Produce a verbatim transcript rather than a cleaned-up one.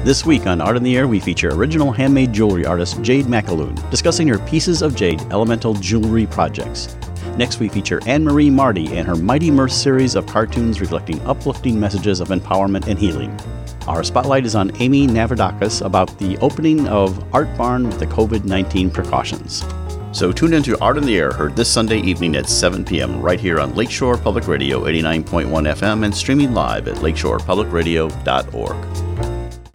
This week on Art in the Air, we feature original handmade jewelry artist Jade McAloon discussing her Pieces of Jade Elemental Jewelry projects. Next, we feature Anne-Marie Marty and her Mighty Mirth series of cartoons reflecting uplifting messages of empowerment and healing. Our spotlight is on Amy Navradakis about the opening of Art Barn with the covid nineteen precautions. So tune into Art in the Air, heard this Sunday evening at seven p.m. right here on Lakeshore Public Radio eighty-nine point one F M and streaming live at lakeshore public radio dot org.